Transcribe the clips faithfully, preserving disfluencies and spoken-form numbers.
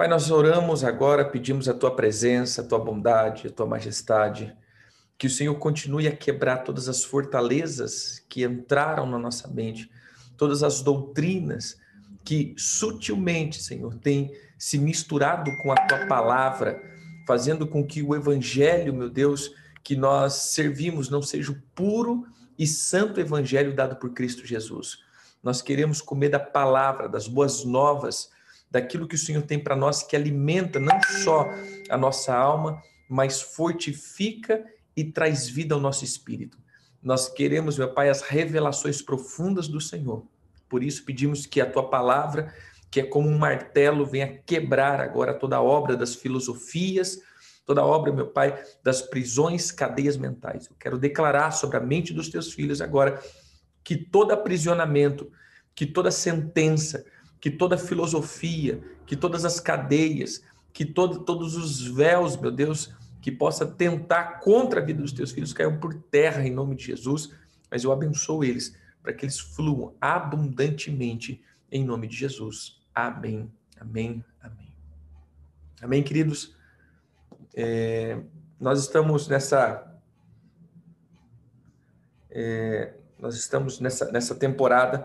Pai, nós oramos agora, pedimos a Tua presença, a Tua bondade, a Tua majestade, que o Senhor continue a quebrar todas as fortalezas que entraram na nossa mente, todas as doutrinas que sutilmente, Senhor, têm se misturado com a Tua palavra, fazendo com que o Evangelho, meu Deus, que nós servimos não seja o puro e santo Evangelho dado por Cristo Jesus. Nós queremos comer da palavra, das boas novas, daquilo que o Senhor tem para nós, que alimenta não só a nossa alma, mas fortifica e traz vida ao nosso espírito. Nós queremos, meu Pai, as revelações profundas do Senhor. Por isso pedimos que a Tua palavra, que é como um martelo, venha quebrar agora toda a obra das filosofias, toda a obra, meu Pai, das prisões, cadeias mentais. Eu quero declarar sobre a mente dos Teus filhos agora que todo aprisionamento, que toda sentença, que toda filosofia, que todas as cadeias, que todo, todos os véus, meu Deus, que possa tentar contra a vida dos teus filhos caiam por terra em nome de Jesus, mas eu abençoo eles para que eles fluam abundantemente em nome de Jesus. Amém, amém, amém. Amém, queridos? É, nós estamos nessa... É, nós estamos nessa, nessa temporada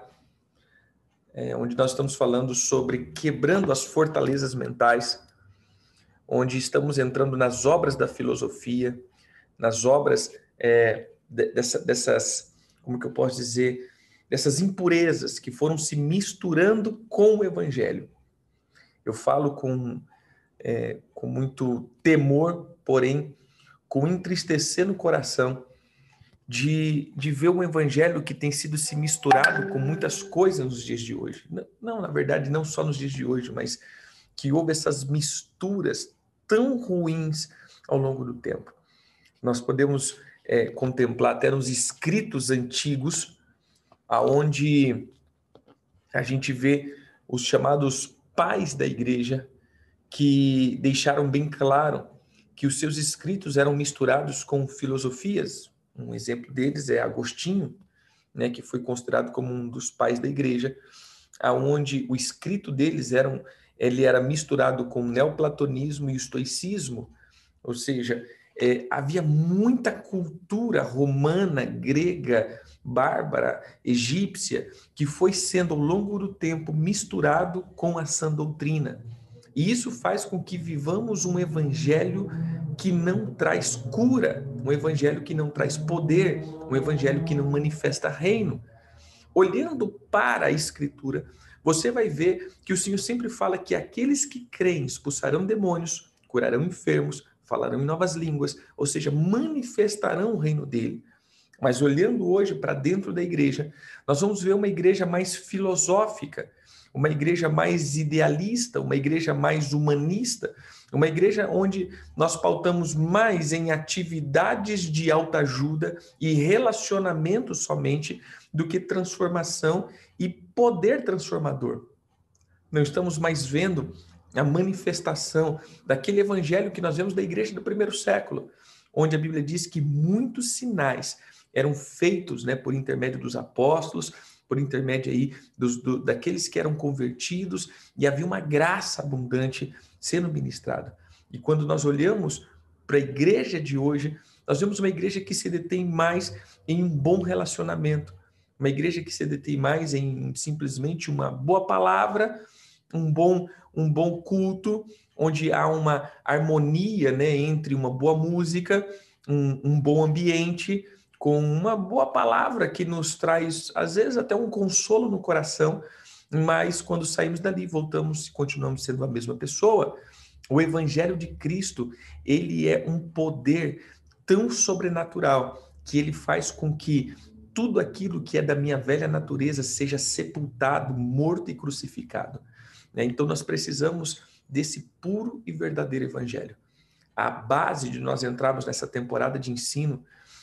é, onde nós estamos falando sobre quebrando as fortalezas mentais, onde estamos entrando nas obras da filosofia, nas obras é, dessa, dessas, como que eu posso dizer, dessas impurezas que foram se misturando com o Evangelho. Eu falo com, é, com muito temor, porém com entristecer no coração, De, de ver um evangelho que tem sido se misturado com muitas coisas nos dias de hoje. Não, não, na verdade, não só nos dias de hoje, mas que houve essas misturas tão ruins ao longo do tempo. Nós podemos é, contemplar até nos escritos antigos, aonde a gente vê os chamados pais da igreja que deixaram bem claro que os seus escritos eram misturados com filosofias. Um exemplo deles é Agostinho, né, que foi considerado como um dos pais da igreja, aonde o escrito deles eram, ele era misturado com o neoplatonismo e o estoicismo, ou seja, é, havia muita cultura romana, grega, bárbara, egípcia, que foi sendo ao longo do tempo misturado com a sã doutrina. E isso faz com que vivamos um evangelho que não traz cura, um evangelho que não traz poder, um evangelho que não manifesta reino. Olhando para a Escritura, você vai ver que o Senhor sempre fala que aqueles que creem expulsarão demônios, curarão enfermos, falarão em novas línguas, ou seja, manifestarão o reino dele. Mas olhando hoje para dentro da igreja, nós vamos ver uma igreja mais filosófica, uma igreja mais idealista, uma igreja mais humanista, uma igreja onde nós pautamos mais em atividades de autoajuda e relacionamento somente do que transformação e poder transformador. Não estamos mais vendo a manifestação daquele evangelho que nós vemos da igreja do primeiro século, onde a Bíblia diz que muitos sinais eram feitos, né, por intermédio dos apóstolos, por intermédio aí dos, do, daqueles que eram convertidos, e havia uma graça abundante sendo ministrada. E quando nós olhamos para a igreja de hoje, nós vemos uma igreja que se detém mais em um bom relacionamento, uma igreja que se detém mais em simplesmente uma boa palavra, um bom, um bom culto, onde há uma harmonia, né, entre uma boa música, um, um bom ambiente, com uma boa palavra que nos traz, às vezes, até um consolo no coração, mas quando saímos dali, voltamos e continuamos sendo a mesma pessoa. O Evangelho de Cristo, ele é um poder tão sobrenatural que ele faz com que tudo aquilo que é da minha velha natureza seja sepultado, morto e crucificado. Então, nós precisamos desse puro e verdadeiro Evangelho. A base de nós entrarmos nessa temporada de ensino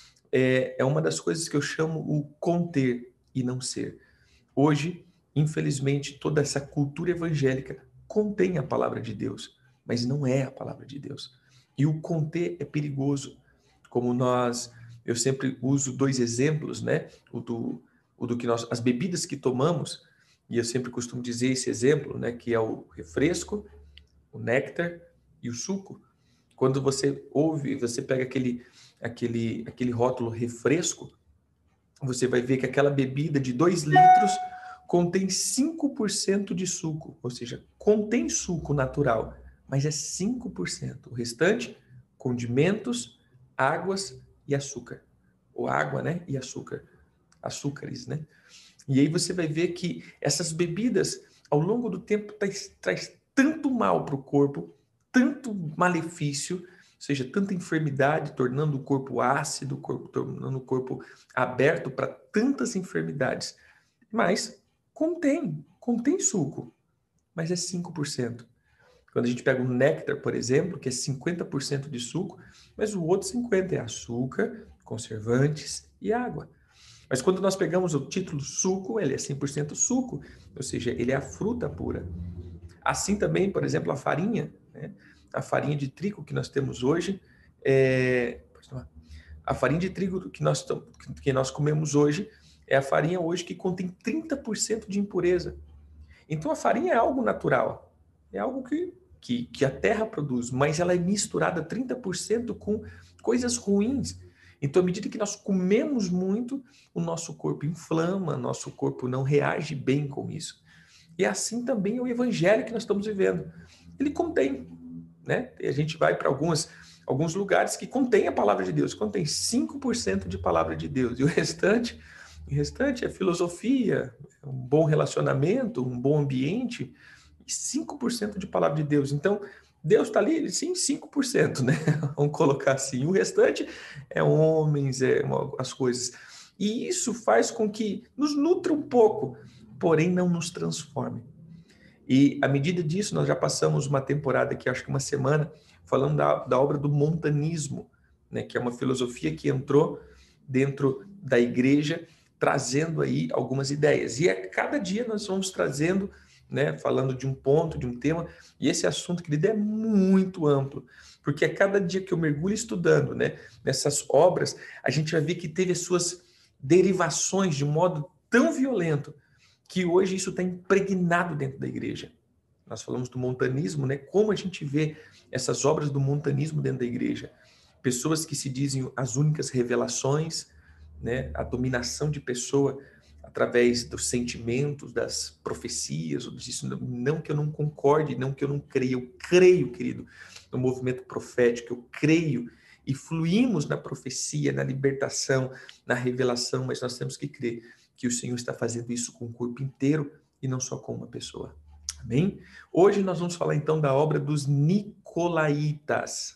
é, é uma das coisas que eu chamo o conter e não ser. Hoje, infelizmente, toda essa cultura evangélica contém a palavra de Deus, mas não é a palavra de Deus. E o conter é perigoso. Como nós, eu sempre uso dois exemplos, né? O do, o do que nós, as bebidas que tomamos, e eu sempre costumo dizer esse exemplo, né? Que é o refresco o néctar e o suco. Quando você ouve, você pega aquele, aquele, aquele rótulo refresco, você vai ver que aquela bebida de dois litros contém cinco por cento de suco, ou seja, contém suco natural, mas é cinco por cento. O restante, condimentos, águas e açúcar. Ou água, né? E açúcar. Açúcares, né? E aí você vai ver que essas bebidas, ao longo do tempo, traz, traz tanto mal para o corpo, tanto malefício, ou seja, tanta enfermidade, tornando o corpo ácido, o corpo, tornando o corpo aberto para tantas enfermidades. Mas contém, contém suco, mas é cinco por cento. Quando a gente pega o néctar, por exemplo, que é cinquenta por cento de suco, mas o outro cinquenta por cento é açúcar, conservantes e água. Mas quando nós pegamos o título suco, ele é cem por cento suco, ou seja, ele é a fruta pura. Assim também, por exemplo, a farinha, né? A farinha de trigo que nós temos hoje, é... a farinha de trigo que nós, que nós comemos hoje é a farinha hoje que contém trinta por cento de impureza. Então a farinha é algo natural, é algo que, que, que a terra produz, mas ela é misturada trinta por cento com coisas ruins. Então, à medida que nós comemos muito, o nosso corpo inflama, nosso corpo não reage bem com isso. E assim também é o evangelho que nós estamos vivendo. Ele contém, né? A gente vai para algumas, alguns lugares que contém a palavra de Deus, contém cinco por cento de palavra de Deus, e o restante, o restante é filosofia, um bom relacionamento, um bom ambiente, e cinco por cento de palavra de Deus. Então, Deus está ali, sim, cinco por cento, né? Vamos colocar assim. O restante é homens, é as coisas. E isso faz com que nos nutra um pouco, porém não nos transforme. E à medida disso, nós já passamos uma temporada aqui, acho que uma semana, falando da, da obra do montanismo, né? Que é uma filosofia que entrou dentro da igreja, trazendo aí algumas ideias. E a cada dia nós vamos trazendo, né, falando de um ponto, de um tema, e esse assunto, querido, é muito amplo, porque a cada dia que eu mergulho estudando, né, nessas obras, a gente vai ver que teve as suas derivações de modo tão violento que hoje isso está impregnado dentro da igreja. Nós falamos do montanismo, né, como a gente vê essas obras do montanismo dentro da igreja. Pessoas que se dizem as únicas revelações, né, a dominação de pessoa através dos sentimentos, das profecias, disso, não que eu não concorde, não que eu não creia, eu creio, querido, no movimento profético, eu creio e fluímos na profecia, na libertação, na revelação, mas nós temos que crer que o Senhor está fazendo isso com o corpo inteiro e não só com uma pessoa. Amém? Hoje nós vamos falar então da obra dos Nicolaítas.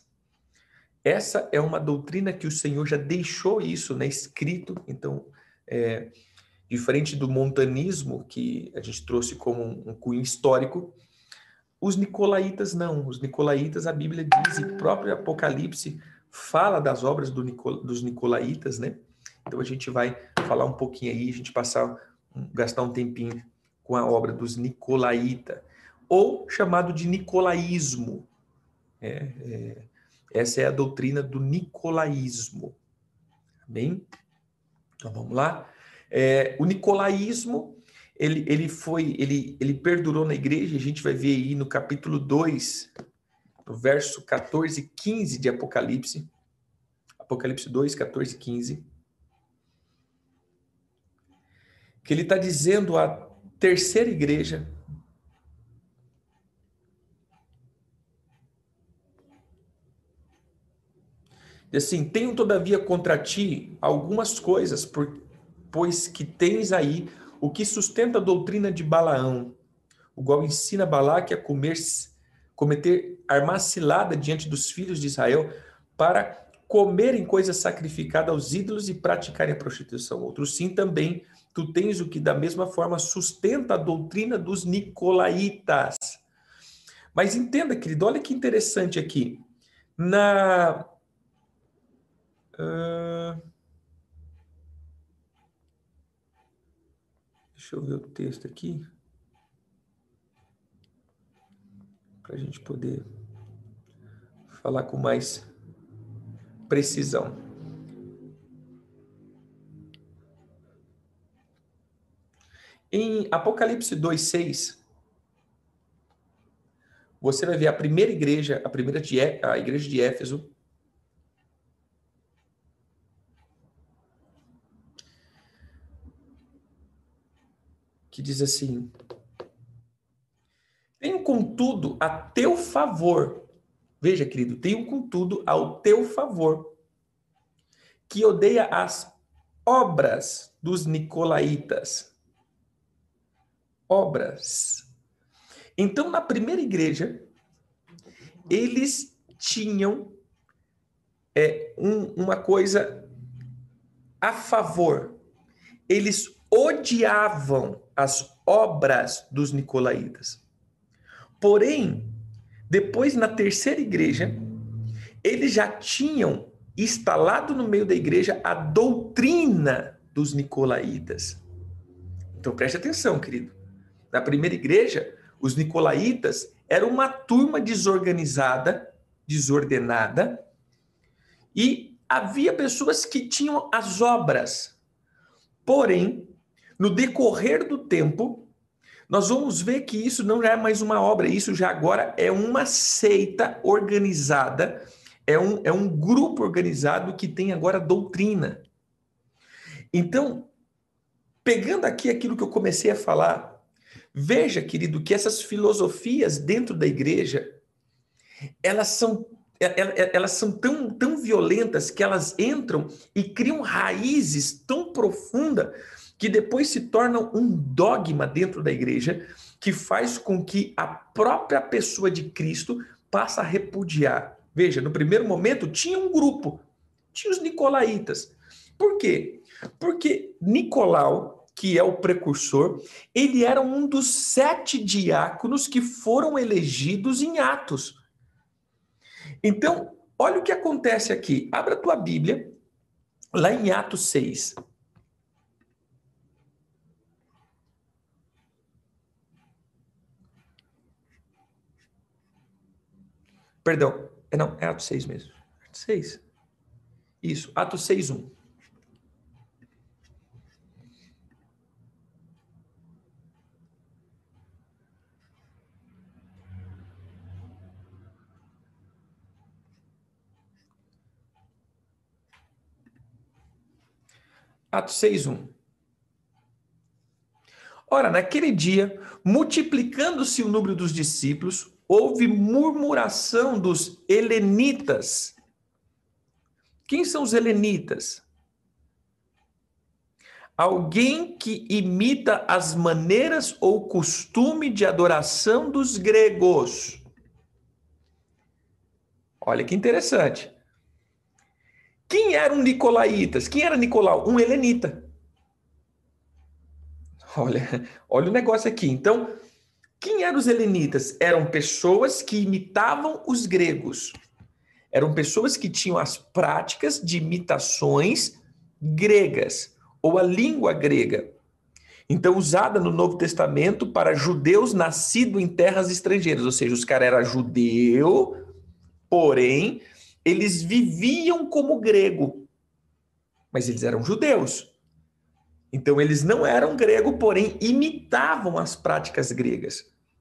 Essa é uma doutrina que o Senhor já deixou isso, né, escrito, então, é, diferente do montanismo, que a gente trouxe como um, um cunho histórico, os nicolaítas não. Os nicolaítas, a Bíblia diz, e o próprio Apocalipse fala das obras do Nicol, dos nicolaítas, né? Então a gente vai falar um pouquinho aí, a gente passar, gastar um tempinho com a obra dos nicolaítas, ou chamado de nicolaísmo. É, é, essa é a doutrina do nicolaísmo. Bem? Então vamos lá. É, o nicolaísmo, ele, ele foi, ele, ele perdurou na igreja, a gente vai ver aí no capítulo dois, no verso quatorze e quinze de Apocalipse. Apocalipse dois, quatorze e quinze. Que ele está dizendo à terceira igreja, assim, tenho todavia contra ti algumas coisas, por, pois que tens aí o que sustenta a doutrina de Balaão, o qual ensina Balaque a comer, cometer armar cilada diante dos filhos de Israel para comerem coisas sacrificadas aos ídolos e praticarem a prostituição. Outros sim também, tu tens o que da mesma forma sustenta a doutrina dos nicolaítas. Mas entenda, querido, olha que interessante aqui. Na... Uh... Deixa eu ver o texto aqui. Para a gente poder falar com mais precisão. Em Apocalipse dois, seis, você vai ver a primeira igreja, a primeira de, a igreja de Éfeso, que diz assim: tenho contudo a teu favor, veja, querido, tenho contudo ao teu favor, que odeia as obras dos nicolaítas. Obras. Então, na primeira igreja, eles tinham é, um, uma coisa a favor. Eles odiavam as obras dos nicolaítas. Porém, depois, na terceira igreja, eles já tinham instalado no meio da igreja a doutrina dos nicolaítas. Então, preste atenção, querido. Na primeira igreja, os nicolaítas eram uma turma desorganizada, desordenada, e havia pessoas que tinham as obras. Porém, no decorrer do tempo, nós vamos ver que isso não é mais uma obra, isso já agora é uma seita organizada, é um, é um grupo organizado que tem agora doutrina. Então, pegando aqui aquilo que eu comecei a falar, veja, querido, que essas filosofias dentro da igreja, elas são, elas são tão, tão violentas que elas entram e criam raízes tão profundas que depois se tornam um dogma dentro da igreja que faz com que a própria pessoa de Cristo passe a repudiar. Veja, no primeiro momento tinha um grupo, tinha os nicolaítas. Por quê? Porque Nicolau, que é o precursor, ele era um dos sete diáconos que foram elegidos em Atos. Então, olha o que acontece aqui. Abra a tua Bíblia, lá em Atos seis. Perdão, é, não, é Atos seis mesmo. Atos seis. Isso, Atos seis, um. Atos seis, um. Ora, naquele dia, multiplicando-se o número dos discípulos, houve murmuração dos helenitas. Quem são os helenitas? Alguém que imita as maneiras ou costume de adoração dos gregos. Olha que interessante. Quem eram nicolaítas? Quem era Nicolau? Um helenita. Olha, olha o negócio aqui. Então, quem eram os helenitas? Eram pessoas que imitavam os gregos. Eram pessoas que tinham as práticas de imitações gregas, ou a língua grega. Então, usada no Novo Testamento para judeus nascidos em terras estrangeiras. Ou seja, os caras eram judeu, porém, eles viviam como grego. Mas eles eram judeus. Então, eles não eram grego, porém, imitavam as práticas gregas.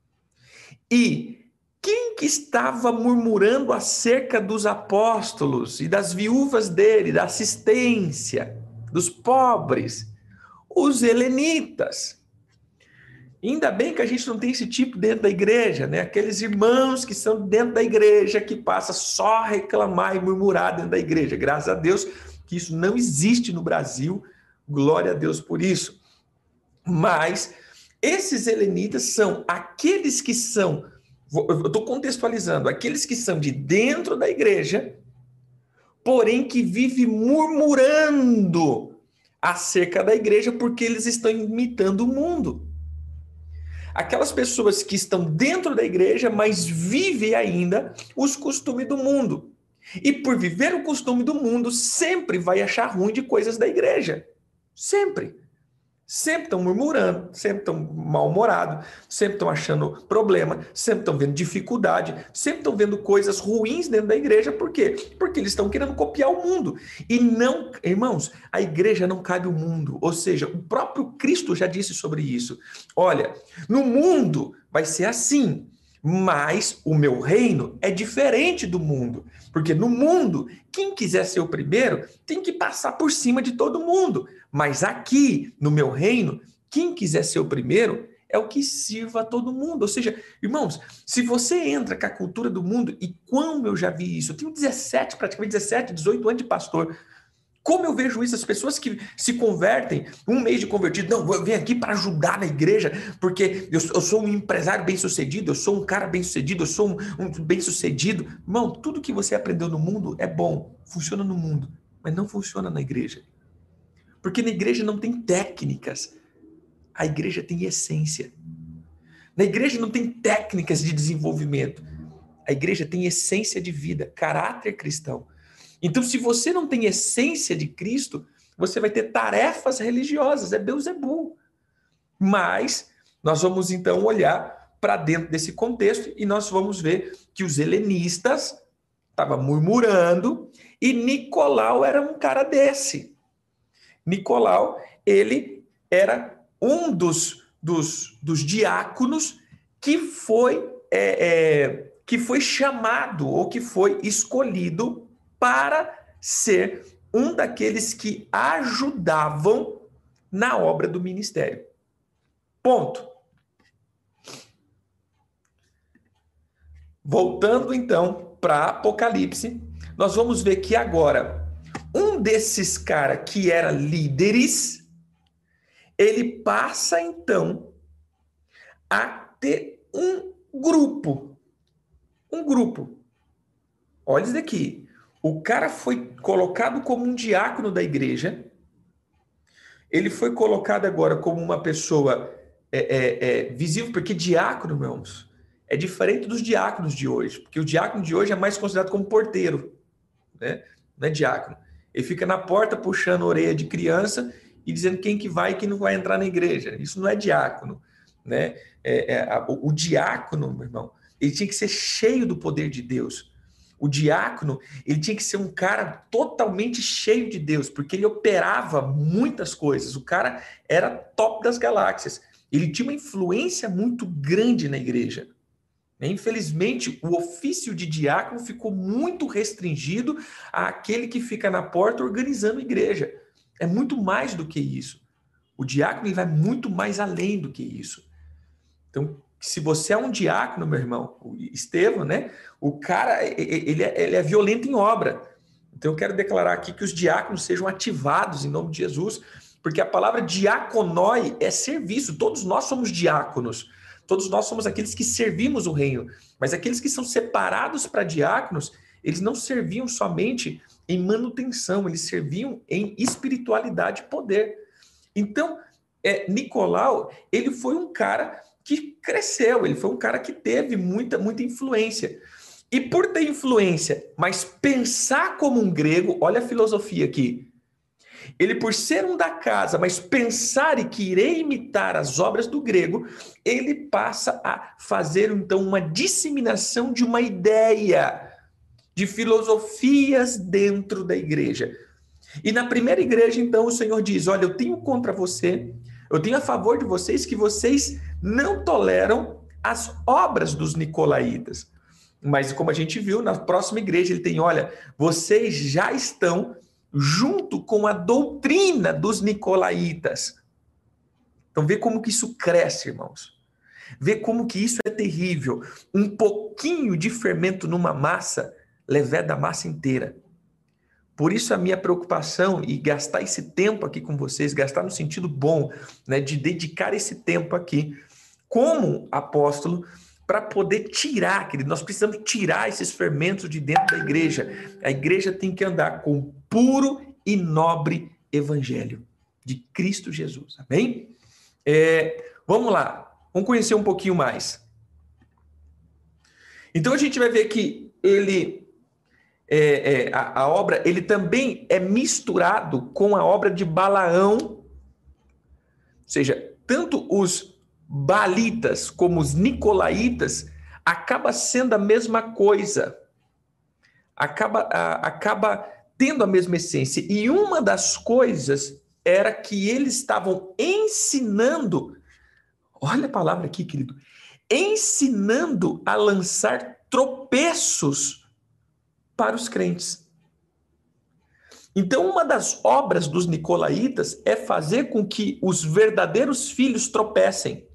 E quem que estava murmurando acerca dos apóstolos e das viúvas dele, da assistência, dos pobres? Os helenitas. Ainda bem que a gente não tem esse tipo dentro da igreja, né? Aqueles irmãos que são dentro da igreja, que passa só a reclamar e murmurar dentro da igreja. Graças a Deus que isso não existe no Brasil. Glória a Deus por isso. Mas esses helenitas são aqueles que são, eu estou contextualizando, aqueles que são de dentro da igreja, porém que vivem murmurando acerca da igreja porque eles estão imitando o mundo. Aquelas pessoas que estão dentro da igreja, mas vivem ainda os costumes do mundo. E por viver o costume do mundo, sempre vai achar ruim de coisas da igreja. Sempre. Sempre estão murmurando, sempre estão mal-humorados, sempre estão achando problema, sempre estão vendo dificuldade, sempre estão vendo coisas ruins dentro da igreja. Por quê? Porque eles estão querendo copiar o mundo. E não, irmãos, a igreja não cabe o mundo. Ou seja, o próprio Cristo já disse sobre isso. Olha, no mundo vai ser assim, Mas o meu reino é diferente do mundo. Porque no mundo, quem quiser ser o primeiro tem que passar por cima de todo mundo. Mas aqui, no meu reino, quem quiser ser o primeiro é o que sirva a todo mundo. Ou seja, irmãos, se você entra com a cultura do mundo, e como eu já vi isso, eu tenho dezessete, praticamente dezessete, dezoito anos de pastor. Como eu vejo isso, as pessoas que se convertem, um mês de convertido, não, eu venho aqui para ajudar na igreja, porque eu, eu sou um empresário bem-sucedido, eu sou um cara bem-sucedido, eu sou um, um bem-sucedido. Irmão, tudo que você aprendeu no mundo é bom, funciona no mundo, mas não funciona na igreja. Porque na igreja não tem técnicas, a igreja tem essência. Na igreja não tem técnicas de desenvolvimento, a igreja tem essência de vida, caráter cristão. Então, se você não tem essência de Cristo, você vai ter tarefas religiosas, é Beelzebul. Mas nós vamos então olhar para dentro desse contexto e nós vamos ver que os helenistas estavam murmurando e Nicolau era um cara desse. Nicolau, ele era um dos, dos, dos diáconos que foi, é, é, que foi chamado ou que foi escolhido para ser um daqueles que ajudavam na obra do ministério. Ponto. Voltando então para Apocalipse, nós vamos ver que agora um desses caras que era líderes, ele passa então a ter um grupo. Um grupo. Olha isso daqui. O cara foi colocado como um diácono da igreja, ele foi colocado agora como uma pessoa é, é, é, visível, porque diácono, irmãos, é diferente dos diáconos de hoje, porque o diácono de hoje é mais considerado como porteiro, né? Não é diácono. Ele fica na porta puxando a orelha de criança e dizendo quem que vai e quem não vai entrar na igreja. Isso não é diácono, né? É, é, a, o, o diácono, meu irmão, ele tinha que ser cheio do poder de Deus. O diácono, ele tinha que ser um cara totalmente cheio de Deus, porque ele operava muitas coisas. O cara era top das galáxias. Ele tinha uma influência muito grande na igreja. Infelizmente, o ofício de diácono ficou muito restringido àquele que fica na porta organizando a igreja. É muito mais do que isso. O diácono ele vai muito mais além do que isso. Então, se você é um diácono, meu irmão, o Estevão, né? O cara, ele é, ele é violento em obra. Então, eu quero declarar aqui que os diáconos sejam ativados em nome de Jesus, porque a palavra diaconoi é serviço. Todos nós somos diáconos. Todos nós somos aqueles que servimos o reino. Mas aqueles que são separados para diáconos, eles não serviam somente em manutenção, eles serviam em espiritualidade e poder. Então, é, Nicolau, ele foi um cara que cresceu, ele foi um cara que teve muita, muita influência. E por ter influência, mas pensar como um grego, olha a filosofia aqui. Ele, por ser um da casa, mas pensar e querer imitar as obras do grego, ele passa a fazer, então, uma disseminação de uma ideia, de filosofias dentro da igreja. E na primeira igreja, então, o Senhor diz, olha, eu tenho contra você, eu tenho a favor de vocês que vocês não toleram as obras dos nicolaítas. Mas, como a gente viu, na próxima igreja ele tem, olha, vocês já estão junto com a doutrina dos nicolaítas. Então, vê como que isso cresce, irmãos. Vê como que isso é terrível. Um pouquinho de fermento numa massa leveda a massa inteira. Por isso a minha preocupação e gastar esse tempo aqui com vocês, gastar no sentido bom, né, de dedicar esse tempo aqui, como apóstolo, para poder tirar, querido, nós precisamos tirar esses fermentos de dentro da igreja. A igreja tem que andar com o puro e nobre evangelho de Cristo Jesus, amém? É, vamos lá, vamos conhecer um pouquinho mais. Então a gente vai ver que ele, é, é, a, a obra, ele também é misturado com a obra de Balaão, ou seja, tanto os Baalitas como os nicolaítas acaba sendo a mesma coisa, acaba, a, acaba tendo a mesma essência. E uma das coisas era que eles estavam ensinando, olha a palavra aqui, querido, ensinando a lançar tropeços para os crentes. Então, uma das obras dos nicolaítas é fazer com que os verdadeiros filhos tropecem.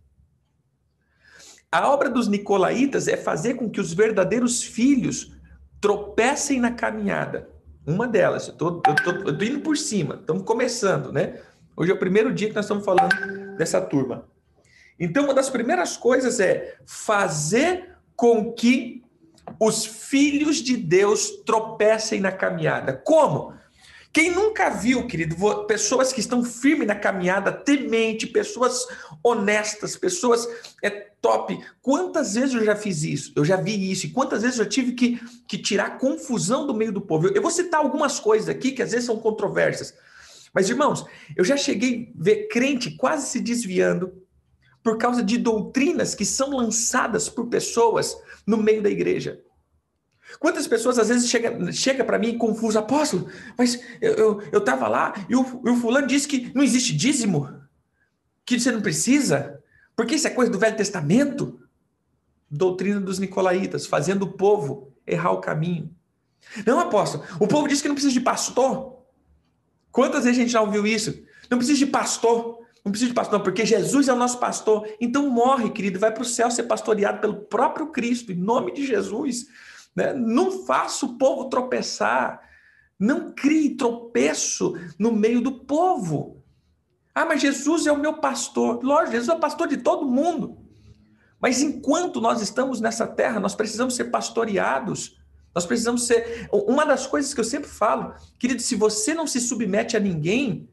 A obra dos nicolaítas é fazer com que os verdadeiros filhos tropecem na caminhada. Uma delas, eu tô, eu tô, eu tô indo por cima, estamos começando, né? Hoje é o primeiro dia que nós estamos falando dessa turma. Então, uma das primeiras coisas é fazer com que os filhos de Deus tropecem na caminhada. Como? Quem nunca viu, querido, pessoas que estão firmes na caminhada, temente, pessoas honestas, pessoas é, top. Quantas vezes eu já fiz isso? Eu já vi isso. E quantas vezes eu tive que, que tirar confusão do meio do povo? Eu, eu vou citar algumas coisas aqui que às vezes são controversas. Mas, irmãos, eu já cheguei a ver crente quase se desviando por causa de doutrinas que são lançadas por pessoas no meio da igreja. Quantas pessoas às vezes chegam chega para mim confuso, apóstolo, mas eu estava lá e o, e o fulano disse que não existe dízimo, que você não precisa, porque isso é coisa do Velho Testamento. Doutrina dos nicolaítas, fazendo o povo errar o caminho. Não, apóstolo, o povo diz que não precisa de pastor. Quantas vezes a gente já ouviu isso? Não precisa de pastor, não precisa de pastor, não, porque Jesus é o nosso pastor. Então morre, querido, vai para o céu ser pastoreado pelo próprio Cristo, em nome de Jesus. Né? Não faça o povo tropeçar, não crie tropeço no meio do povo. Ah, mas Jesus é o meu pastor. Lógico, Jesus é o pastor de todo mundo. Mas enquanto nós estamos nessa terra, nós precisamos ser pastoreados. Nós precisamos ser... Uma das coisas que eu sempre falo, querido, se você não se submete a ninguém,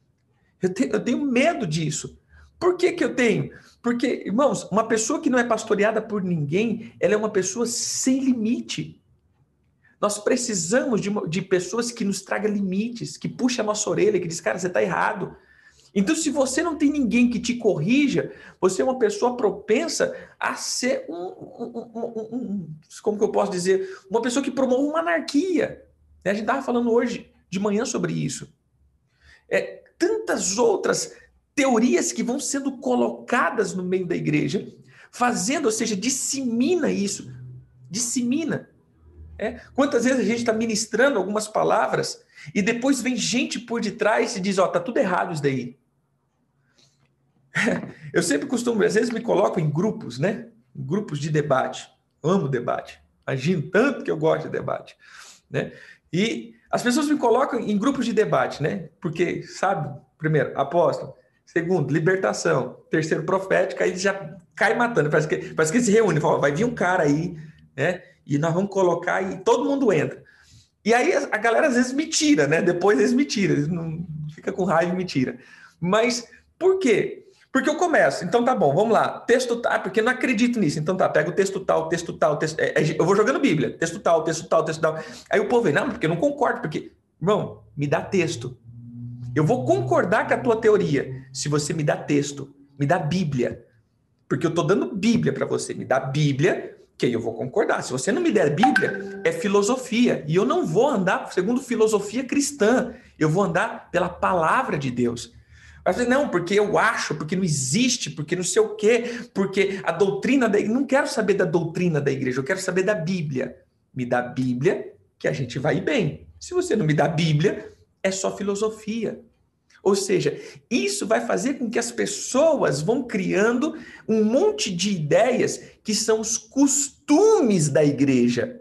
eu tenho, eu tenho medo disso. Por que que eu tenho? Porque, irmãos, uma pessoa que não é pastoreada por ninguém, ela é uma pessoa sem limite. Nós precisamos de, uma, de pessoas que nos tragam limites, que puxam a nossa orelha, que diz, cara, você está errado. Então, se você não tem ninguém que te corrija, você é uma pessoa propensa a ser um, um, um, um como que eu posso dizer, uma pessoa que promove uma anarquia. A gente estava falando hoje de manhã sobre isso. É, tantas outras teorias que vão sendo colocadas no meio da igreja, fazendo, ou seja, dissemina isso, dissemina. É? Quantas vezes a gente está ministrando algumas palavras e depois vem gente por detrás e diz, ó, tá tudo errado isso daí. Eu sempre costumo, às vezes me coloco em grupos, né? Grupos de debate. Amo debate. Imagino tanto que eu gosto de debate, né? E as pessoas me colocam em grupos de debate, né? Porque, sabe, primeiro, apóstolo, segundo, libertação, terceiro, profética, aí já cai matando. Parece que, parece que eles se reúnem, fala, vai vir um cara aí, né? E nós vamos colocar e todo mundo entra. E aí a galera às vezes me tira, né? Depois eles me tiram, eles não fica com raiva e me tira. Mas por quê? Porque eu começo, então tá bom, vamos lá, texto tal, porque eu não acredito nisso, então tá, pega o texto tal, texto tal, texto, é, é, eu vou jogando Bíblia, texto tal, texto tal, texto tal, aí o povo vem, não, porque eu não concordo, porque, irmão, me dá texto, eu vou concordar com a tua teoria, se você me dá texto, me dá Bíblia, porque eu tô dando Bíblia para você, me dá Bíblia, que aí eu vou concordar, se você não me der Bíblia, é filosofia, e eu não vou andar segundo filosofia cristã, eu vou andar pela palavra de Deus. Mas não, porque eu acho, porque não existe, porque não sei o quê, porque a doutrina da igreja... Não quero saber da doutrina da igreja, eu quero saber da Bíblia. Me dá Bíblia que a gente vai bem. Se você não me dá Bíblia, é só filosofia. Ou seja, isso vai fazer com que as pessoas vão criando um monte de ideias que são os costumes da igreja.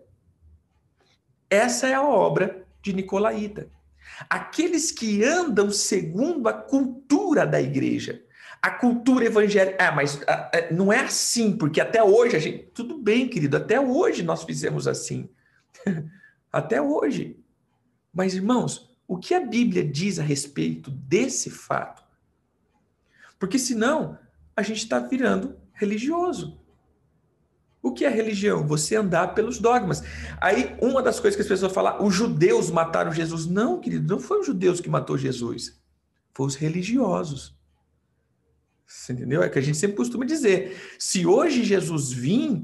Essa é a obra de Nicolaíta. Aqueles que andam segundo a cultura da igreja, a cultura evangélica. Ah, mas ah, não é assim, porque até hoje a gente. Tudo bem, querido, até hoje nós fizemos assim. Até hoje. Mas, irmãos, o que a Bíblia diz a respeito desse fato? Porque senão a gente está virando religioso. O que é religião? Você andar pelos dogmas. Aí, uma das coisas que as pessoas falam, os judeus mataram Jesus. Não, querido, não foi os judeus que matou Jesus. Foi os religiosos. Você entendeu? É que a gente sempre costuma dizer. Se hoje Jesus vir,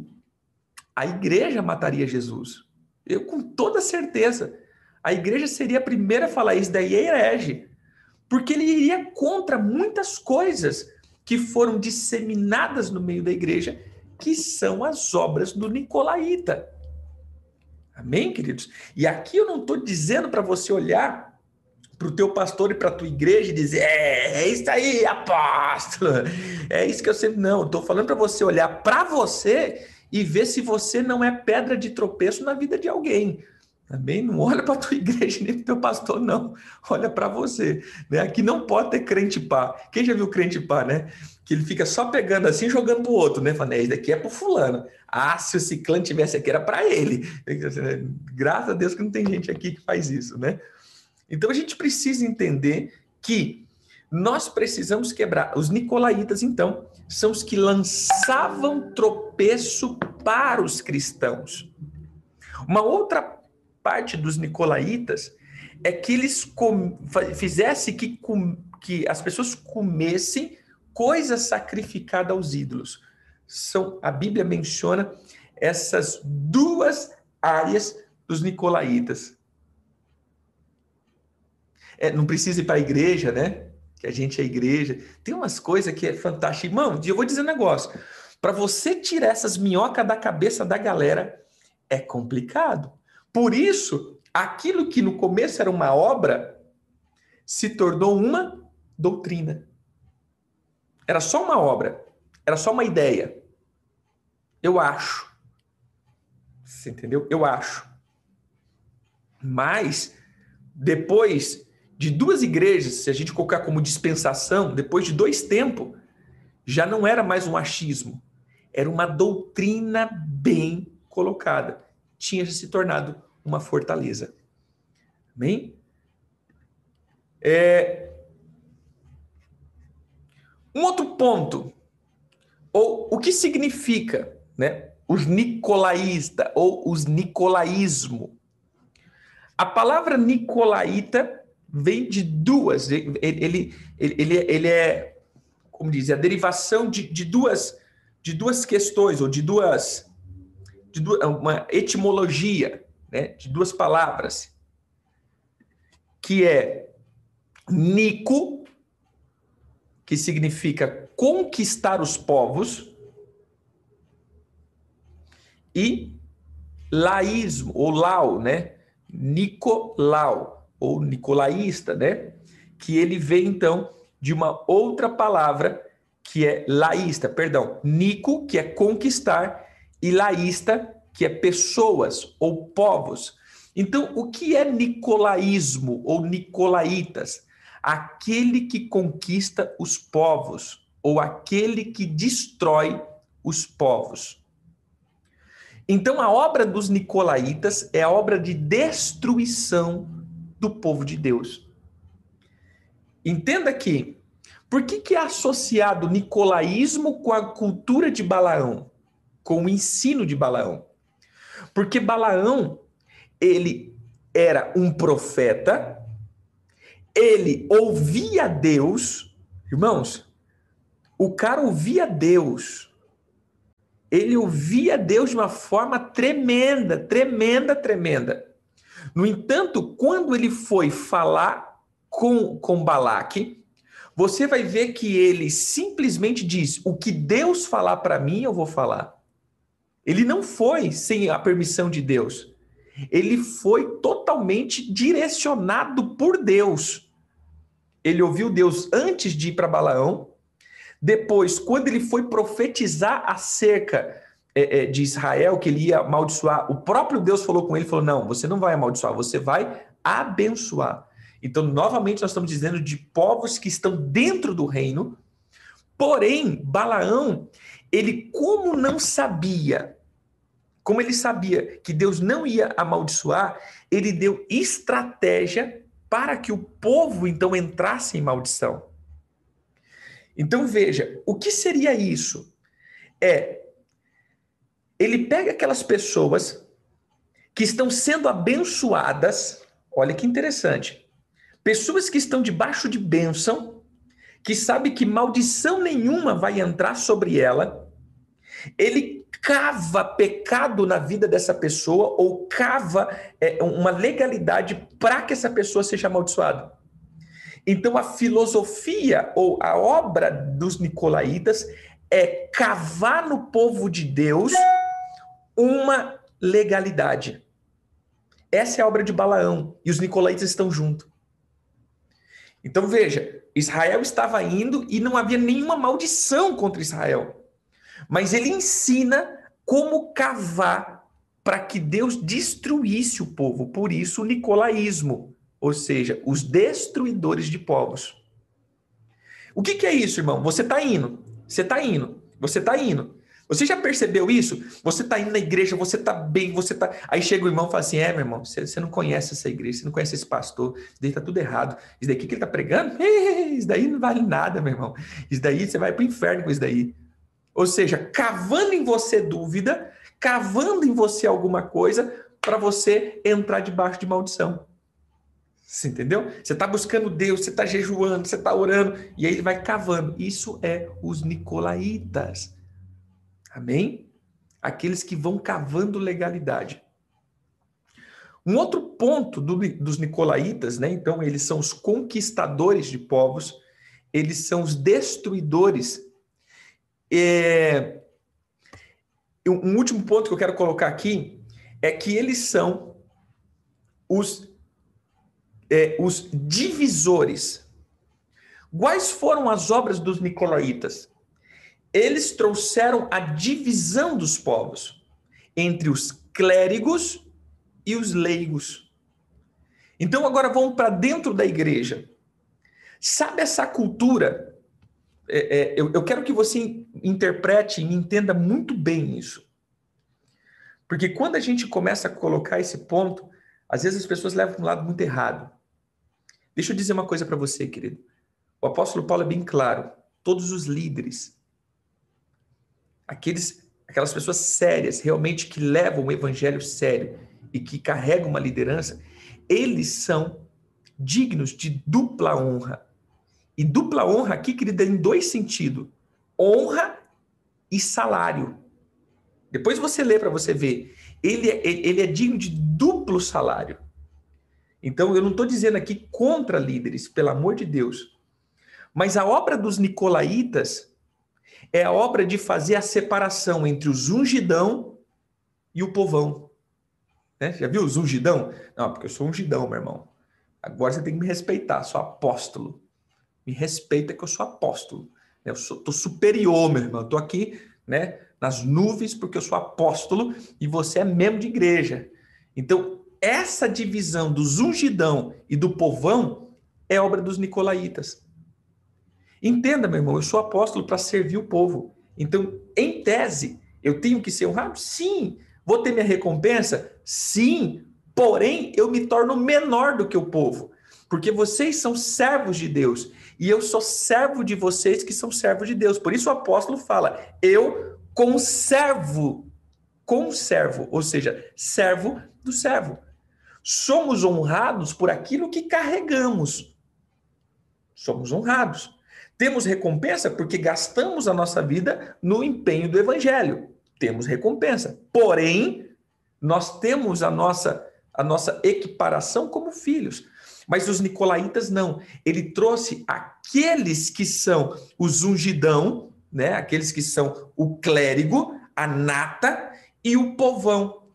a igreja mataria Jesus. Eu, com toda certeza, a igreja seria a primeira a falar isso, daí é herege. Porque ele iria contra muitas coisas que foram disseminadas no meio da igreja, que são as obras do nicolaíta. Amém, queridos? E aqui eu não estou dizendo para você olhar para o teu pastor e para a tua igreja e dizer, é, é isso aí, apóstolo. É isso que eu sempre... Não, estou falando para você olhar para você e ver se você não é pedra de tropeço na vida de alguém. Amém? Não olha para a tua igreja nem para o teu pastor, não. Olha para você. Né? Aqui não pode ter crente pá. Quem já viu crente pá, né? Que ele fica só pegando assim e jogando para o outro, né? Falando, isso daqui é para o fulano. Ah, se o ciclano tivesse aqui, era para ele. Graças a Deus que não tem gente aqui que faz isso, né? Então a gente precisa entender que nós precisamos quebrar. Os nicolaítas, então, são os que lançavam tropeço para os cristãos. Uma outra parte dos nicolaítas é que eles com... fizessem que, com... que as pessoas comessem coisa sacrificada aos ídolos. São, a Bíblia menciona essas duas áreas dos nicolaítas. É, não precisa ir para a igreja, né? Que a gente é igreja. Tem umas coisas que é fantástica. Irmão, eu vou dizer um negócio. Para você tirar essas minhocas da cabeça da galera, é complicado. Por isso, aquilo que no começo era uma obra, se tornou uma doutrina. Era só uma obra. Era só uma ideia. Eu acho. Você entendeu? Eu acho. Mas, depois de duas igrejas, se a gente colocar como dispensação, depois de dois tempos, já não era mais um achismo. Era uma doutrina bem colocada. Tinha se tornado uma fortaleza. Amém? É... Um outro ponto, ou o que significa, né, os nicolaístas ou os nicolaísmo. A palavra nicolaíta vem de duas, ele, ele, ele, ele é, como diz, a derivação de, de, duas, de duas questões, ou de duas, de duas, uma etimologia, né, de duas palavras, que é nico, que significa conquistar os povos, e laísmo, ou lau, né? Nicolau, ou nicolaísta, né? Que ele vem, então, de uma outra palavra, que é laísta, perdão, nico, que é conquistar, e laísta, que é pessoas, ou povos. Então, o que é nicolaísmo, ou nicolaítas? Aquele que conquista os povos, ou aquele que destrói os povos. Então, a obra dos nicolaítas é a obra de destruição do povo de Deus. Entenda que, por que, que é associado o nicolaísmo com a cultura de Balaão, com o ensino de Balaão? Porque Balaão, ele era um profeta, ele ouvia Deus, irmãos, o cara ouvia Deus, ele ouvia Deus de uma forma tremenda, tremenda, tremenda. No entanto, quando ele foi falar com, com Balaque, você vai ver que ele simplesmente diz, o que Deus falar para mim, eu vou falar. Ele não foi sem a permissão de Deus. Ele foi totalmente direcionado por Deus. Ele ouviu Deus antes de ir para Balaão. Depois, quando ele foi profetizar acerca é, é, de Israel, que ele ia amaldiçoar, o próprio Deus falou com ele, falou, não, você não vai amaldiçoar, você vai abençoar. Então, novamente, nós estamos dizendo de povos que estão dentro do reino, porém, Balaão, ele como não sabia, como ele sabia que Deus não ia amaldiçoar, ele deu estratégia para que o povo, então, entrasse em maldição. Então, veja, o que seria isso? É, ele pega aquelas pessoas que estão sendo abençoadas, olha que interessante, pessoas que estão debaixo de bênção, que sabe que maldição nenhuma vai entrar sobre ela, ele cava pecado na vida dessa pessoa ou cava é, uma legalidade para que essa pessoa seja amaldiçoada. Então, a filosofia ou a obra dos nicolaítas é cavar no povo de Deus uma legalidade. Essa é a obra de Balaão, e os nicolaítas estão juntos. Então veja, Israel estava indo e não havia nenhuma maldição contra Israel. Mas ele ensina como cavar para que Deus destruísse o povo. Por isso o nicolaísmo, ou seja, os destruidores de povos. O que, que é isso, irmão? Você está indo, você está indo, você está indo. Você já percebeu isso? Você está indo na igreja, você está bem, você está... Aí chega o irmão e fala assim, é, meu irmão, você, você não conhece essa igreja, você não conhece esse pastor, isso daí está tudo errado. Isso daqui que ele está pregando, isso daí não vale nada, meu irmão. Isso daí, você vai para o inferno com isso daí. Ou seja, cavando em você dúvida, cavando em você alguma coisa para você entrar debaixo de maldição. Você entendeu? Você está buscando Deus, você está jejuando, você está orando, e aí ele vai cavando. Isso é os nicolaítas. Amém? Aqueles que vão cavando legalidade. Um outro ponto do, dos nicolaítas, né? Então, eles são os conquistadores de povos, eles são os destruidores. É... Um último ponto que eu quero colocar aqui é que eles são os, é, os divisores. Quais foram as obras dos nicolaítas? Eles trouxeram a divisão dos povos entre os clérigos e os leigos. Então agora vamos para dentro da igreja. Sabe essa cultura? É, é, eu, eu quero que você interprete e entenda muito bem isso. Porque quando a gente começa a colocar esse ponto, às vezes as pessoas levam para um lado muito errado. Deixa eu dizer uma coisa para você, querido. O apóstolo Paulo é bem claro. Todos os líderes, Aqueles, aquelas pessoas sérias, realmente que levam o evangelho sério e que carregam uma liderança, eles são dignos de dupla honra. E dupla honra aqui, querida, em dois sentidos. Honra e salário. Depois você lê para você ver. Ele é, ele é digno de duplo salário. Então, eu não estou dizendo aqui contra líderes, pelo amor de Deus. Mas a obra dos nicolaítas é a obra de fazer a separação entre os ungidão e o povão. Né? Já viu os ungidão? Não, porque eu sou ungidão, meu irmão. Agora você tem que me respeitar, sou apóstolo. Me respeita que eu sou apóstolo. Eu estou superior, meu irmão. Estou aqui, né, nas nuvens porque eu sou apóstolo e você é membro de igreja. Então, essa divisão dos ungidão e do povão é obra dos nicolaítas. Entenda, meu irmão, eu sou apóstolo para servir o povo. Então, em tese, eu tenho que ser honrado? Sim. Vou ter minha recompensa? Sim. Porém, eu me torno menor do que o povo. Porque vocês são servos de Deus. E eu sou servo de vocês que são servos de Deus. Por isso o apóstolo fala, eu conservo, conservo, ou seja, servo do servo. Somos honrados por aquilo que carregamos. Somos honrados. Temos recompensa porque gastamos a nossa vida no empenho do evangelho. Temos recompensa. Porém, nós temos a nossa, a nossa equiparação como filhos. Mas os nicolaítas não. Ele trouxe aqueles que são os ungidão, né? Aqueles que são o clérigo, a nata e o povão.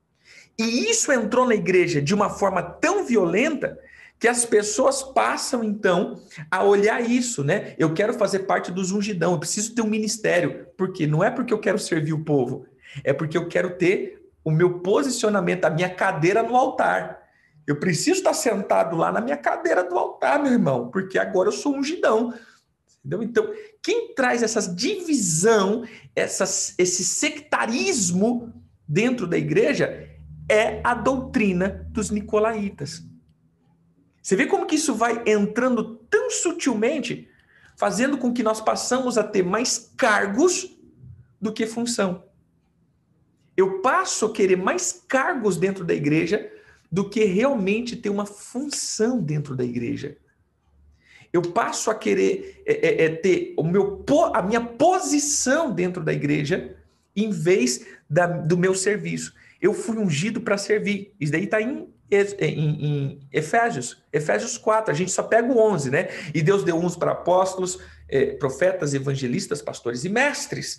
E isso entrou na igreja de uma forma tão violenta que as pessoas passam, então, a olhar isso, né? Eu quero fazer parte dos ungidão, eu preciso ter um ministério. Por quê? Não é porque eu quero servir o povo, é porque eu quero ter o meu posicionamento, a minha cadeira no altar. Eu preciso estar sentado lá na minha cadeira do altar, meu irmão, porque agora eu sou ungidão. Entendeu? Então, quem traz essa divisão, essas, esse sectarismo dentro da igreja é a doutrina dos nicolaítas. Você vê como que isso vai entrando tão sutilmente, fazendo com que nós passamos a ter mais cargos do que função. Eu passo a querer mais cargos dentro da igreja do que realmente ter uma função dentro da igreja. Eu passo a querer é, é, é, ter o meu, a minha posição dentro da igreja em vez da, do meu serviço. Eu fui ungido para servir. Isso daí está em em, em Efésios, Efésios quatro, a gente só pega o onze, né? E Deus deu uns para apóstolos, eh, profetas, evangelistas, pastores e mestres.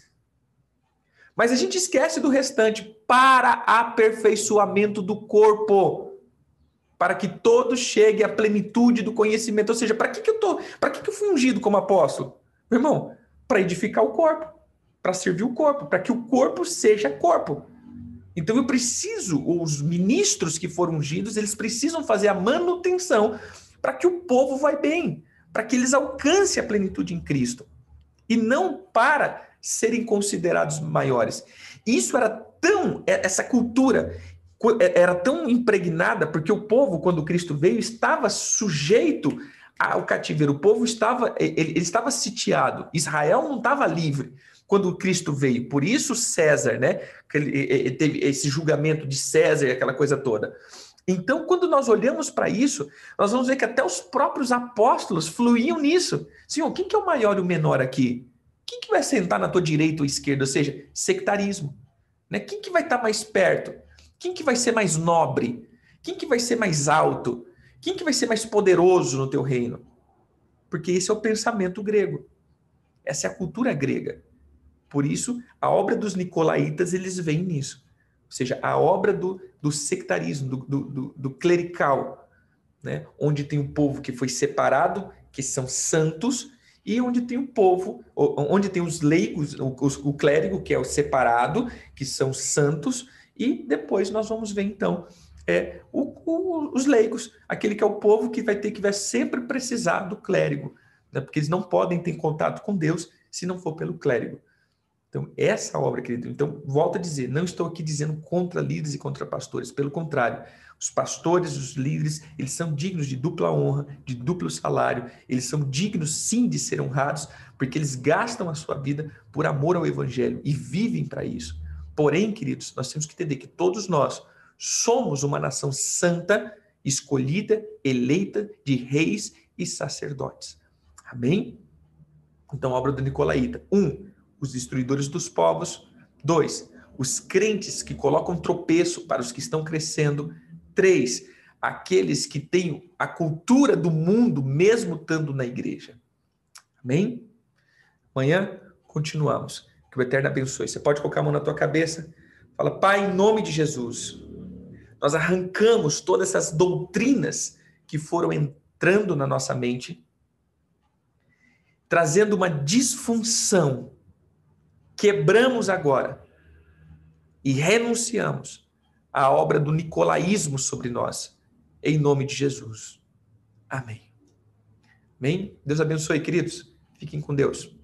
Mas a gente esquece do restante, para aperfeiçoamento do corpo, para que todos cheguem à plenitude do conhecimento. Ou seja, para que, que eu tô, para que, que eu fui ungido como apóstolo? Meu irmão, para edificar o corpo, para servir o corpo, para que o corpo seja corpo. Então eu preciso, os ministros que foram ungidos, eles precisam fazer a manutenção para que o povo vá bem, para que eles alcancem a plenitude em Cristo. E não para serem considerados maiores. Isso era tão, essa cultura era tão impregnada, porque o povo, quando Cristo veio, estava sujeito ao cativeiro. O povo estava, ele, ele estava sitiado. Israel não estava livre quando Cristo veio. Por isso César, né? Ele, ele teve esse julgamento de César e aquela coisa toda. Então, quando nós olhamos para isso, nós vamos ver que até os próprios apóstolos fluíam nisso. Senhor, quem que é o maior e o menor aqui? Quem que vai sentar na tua direita ou esquerda? Ou seja, sectarismo. Né? Quem que vai estar mais perto? Quem que vai ser mais nobre? Quem que vai ser mais alto? Quem que vai ser mais poderoso no teu reino? Porque esse é o pensamento grego. Essa é a cultura grega. Por isso, a obra dos nicolaítas, eles veem nisso. Ou seja, a obra do, do sectarismo, do, do, do clerical, né? Onde tem um povo que foi separado, que são santos, e onde tem um povo, onde tem os leigos, o, o clérigo, que é o separado, que são santos, e depois nós vamos ver, então, é, o, o, os leigos, aquele que é o povo que vai ter que vai sempre precisar do clérigo, né? Porque eles não podem ter contato com Deus se não for pelo clérigo. Então, essa obra, querido, então, volto a dizer, não estou aqui dizendo contra líderes e contra pastores, pelo contrário, os pastores, os líderes, eles são dignos de dupla honra, de duplo salário, eles são dignos, sim, de ser honrados, porque eles gastam a sua vida por amor ao evangelho e vivem para isso. Porém, queridos, nós temos que entender que todos nós somos uma nação santa, escolhida, eleita de reis e sacerdotes. Amém? Então, a obra do Nicolaíta. Um, os destruidores dos povos. Dois, os crentes que colocam tropeço para os que estão crescendo. Três, aqueles que têm a cultura do mundo mesmo estando na igreja. Amém? Amanhã continuamos. Que o Eterno abençoe. Você pode colocar a mão na tua cabeça. Fala, Pai, em nome de Jesus, nós arrancamos todas essas doutrinas que foram entrando na nossa mente, trazendo uma disfunção. Quebramos agora e renunciamos à obra do nicolaísmo sobre nós, em nome de Jesus. Amém. Amém? Deus abençoe, queridos. Fiquem com Deus.